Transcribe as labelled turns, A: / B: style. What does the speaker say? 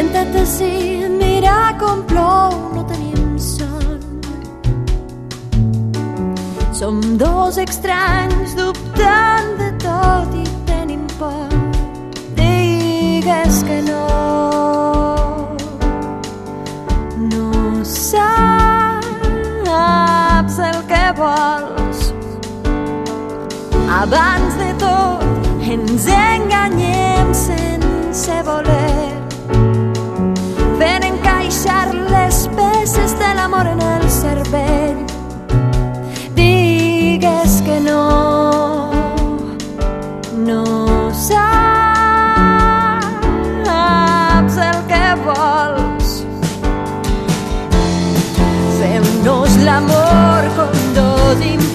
A: Senta't ací, mira com plou, no tenim son. Som dos estranys dubtant de tot i tenim por. Digues que no. No saps el que vols. Abans de tot ens enganyem sense voler, fent encaixar les peces de l'amor en el cervell. Digues que no. No saps el que vols. Fem-nos l'amor com dos